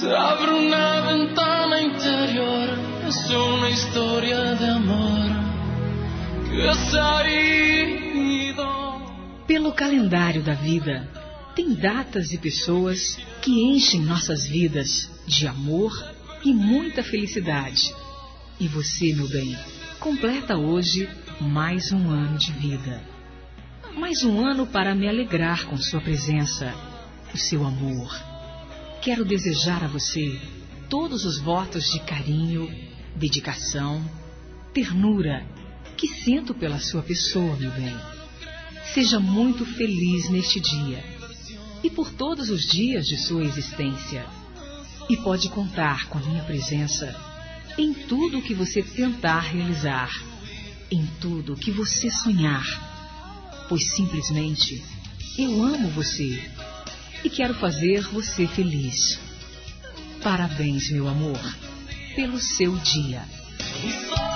Abro una ventana interior, es una historia de amor que ha ido. Pelo calendário da vida, tem datas e pessoas que enchem nossas vidas de amor e muita felicidade. E você, meu bem, completa hoje mais um ano de vida. Mais um ano para me alegrar com sua presença, o seu amor. Quero desejar a você todos os votos de carinho, dedicação, ternura que sinto pela sua pessoa, meu bem. Seja muito feliz neste dia e por todos os dias de sua existência. E pode contar com a minha presença em tudo o que você tentar realizar, em tudo o que você sonhar, pois simplesmente eu amo você e quero fazer você feliz. Parabéns, meu amor, pelo seu dia.